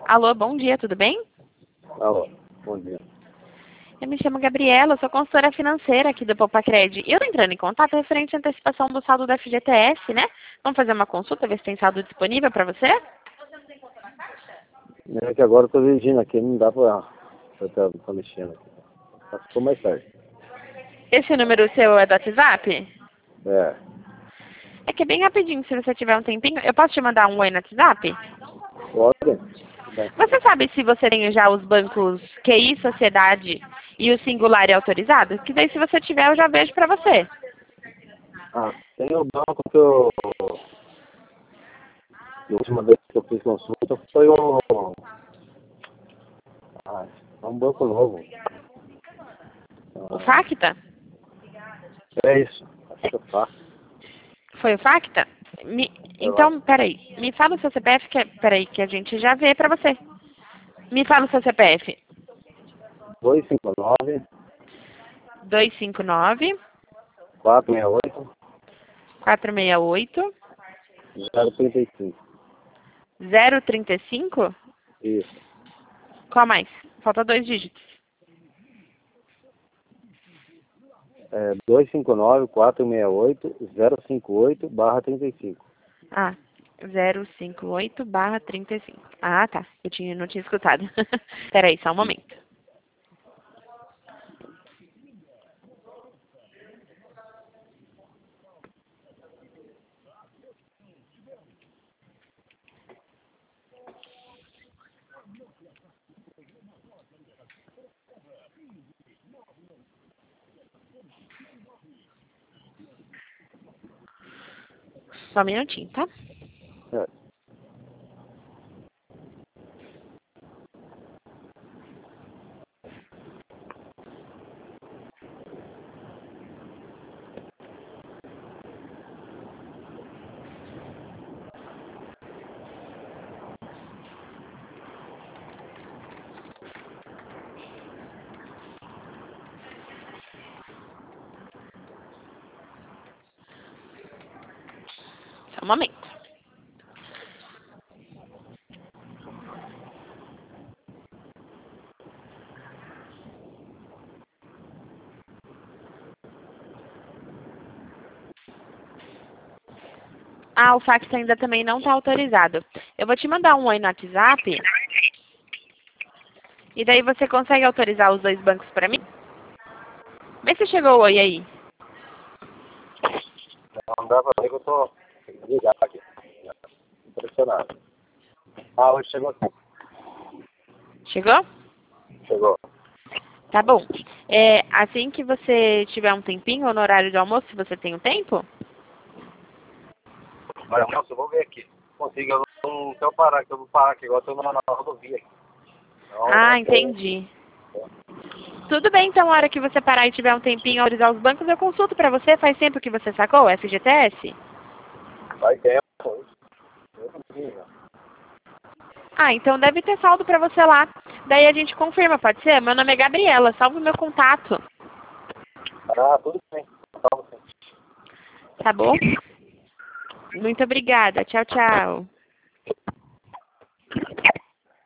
Alô, bom dia, tudo bem? Alô, bom dia. Eu me chamo Gabriela, sou consultora financeira aqui do Popacred. E eu tô entrando em contato referente à antecipação do saldo da FGTS, né? Vamos fazer uma consulta, ver se tem saldo disponível para você? É que agora eu tô dirigindo aqui, não dá pra tá mexendo aqui. Só ficou mais tarde. Esse número seu é do WhatsApp? É, É que é bem rapidinho, se você tiver um tempinho. Eu posso te mandar um oi no WhatsApp? pode? Bem, Você sabe se você tem já os bancos QI, Sociedade e o Singular autorizado? Que daí se você tiver eu já vejo para você. tem o banco que eu... A última vez que eu fiz consulta foi é um banco novo. O Facta? É isso, acho que eu faço. Foi o Facta? Então, peraí. Me fala o seu CPF, peraí, que a gente já vê pra você. Me fala o seu CPF. 259 259 468 468 035. 035? Isso. Qual mais? Falta 2 dígitos. 259 468 058/35. Ah, 058/35. Ah, tá. Não tinha escutado. Peraí, só um momento. Só um minutinho, tá? É. Só um momento. Ah, o fax ainda também não está autorizado. Eu vou te mandar um oi no WhatsApp. E daí você consegue autorizar os 2 bancos para mim? Vê se chegou o oi aí. Não dá pra ver que eu tô ligado aqui. Impressionado. Hoje chegou aqui. Chegou? Chegou. Tá bom. Assim que você tiver um tempinho, ou no horário de almoço, se você tem um tempo? Olha, moço, eu vou ver aqui. Consigo, eu não quero parar, que eu vou parar aqui. Agora eu tô na rodovia aqui. Ah, entendi. Tudo bem, então, a hora que você parar e tiver um tempinho autorizar os bancos, eu consulto para você. Faz tempo que você sacou o FGTS? Vai tempo. Ah, então deve ter saldo para você lá. Daí a gente confirma, pode ser? Meu nome é Gabriela, salve o meu contato. Tudo bem. Salve, sim. Tá bom? Muito obrigada. Tchau, tchau.